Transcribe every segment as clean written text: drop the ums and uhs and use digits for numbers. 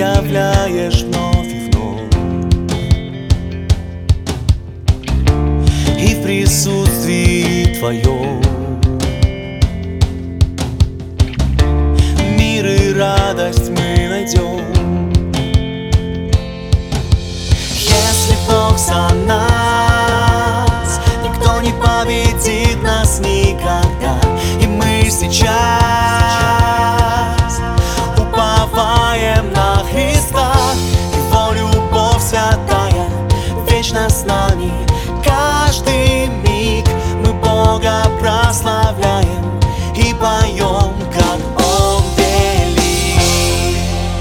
являешь вновь и вновь, и в присутствии Твоем мир и радость мы найдем. Если Бог за нас, никто не победит нас никогда. И мы сейчас уповаем на Христа. Его любовь святая вечно с нами. Каждый миг мы Бога прославляем и поем, как Он велик.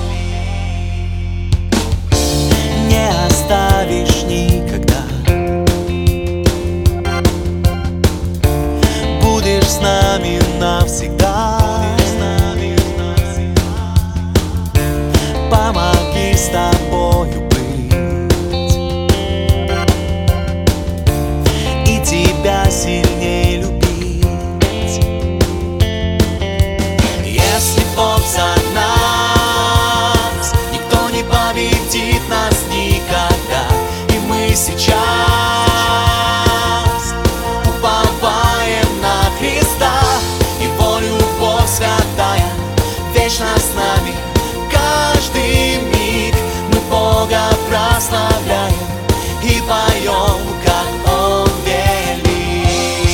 Не оставишь никогда, будешь с нами навсегда. Помоги с тобою быть и тебя сильнее любить. Если Бог за нас, никто не победит нас никогда. И мы сейчас уповаем на Христа. Его любовь святая вечно с нами. Каждый миг мы Бога прославляем и поем, как Он велик.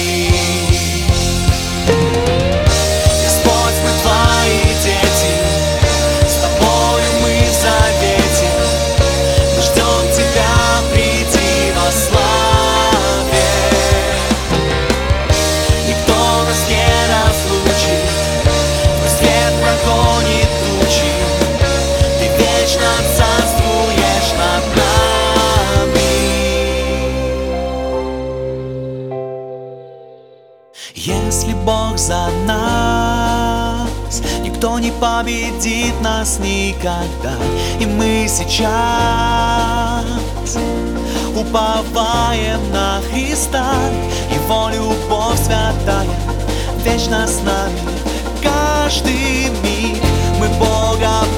Господь, мы Твои дети, с Тобою мы в завете. Мы ждем Тебя, приди во славе. Никто нас не разлучит, Твой свет прогонит тучи. Ты вечно царствуешь над нами. Если Бог за нас, никто не победит нас никогда. И мы сейчас уповаем на Христа. Его любовь святая вечно с нами. Каждый миг мы Бога